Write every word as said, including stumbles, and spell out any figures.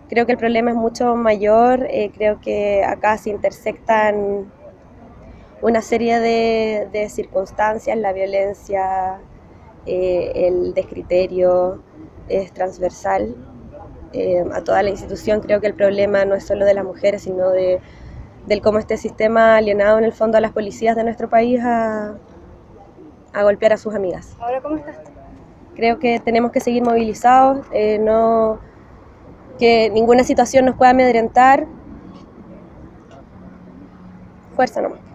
Creo que el problema es mucho mayor, eh, creo que acá se intersectan una serie de, de circunstancias, la violencia, eh, el descriterio es transversal eh, a toda la institución. Creo que el problema no es solo de las mujeres, sino de, del cómo este sistema ha alienado en el fondo a las policías de nuestro país a, a golpear a sus amigas. ¿Ahora cómo estás? Creo que tenemos que seguir movilizados, eh, no, que ninguna situación nos pueda amedrentar. Fuerza nomás.